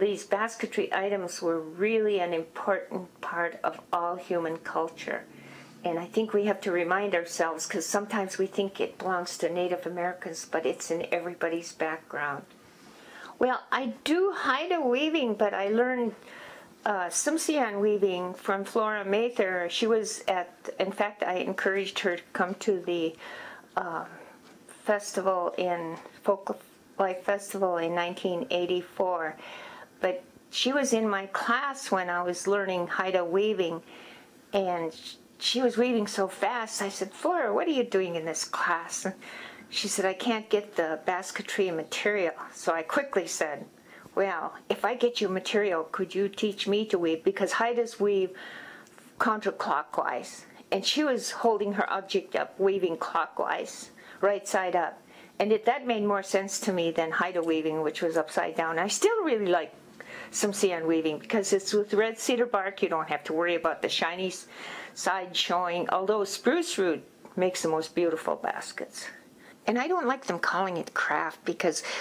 these basketry items were really an important part of all human culture. And I think we have to remind ourselves, because sometimes we think it belongs to Native Americans, but it's in everybody's background. Well, I do Haida weaving, but I learned Tsimshian weaving from Flora Mather. She was in fact, I encouraged her to come to the Folk Life Festival in 1984. But she was in my class when I was learning Haida weaving, and she was weaving so fast. I said, Flora, what are you doing in this class? And she said, I can't get the basketry material. So I quickly said, well, if I get you material, could you teach me to weave? Because Haidas weave counterclockwise. And she was holding her object up, weaving clockwise, right side up. And that made more sense to me than Haida weaving, which was upside down. I still really like Tsimshian weaving because it's with red cedar bark. You don't have to worry about the shiny side showing, although spruce root makes the most beautiful baskets. And I don't like them calling it craft because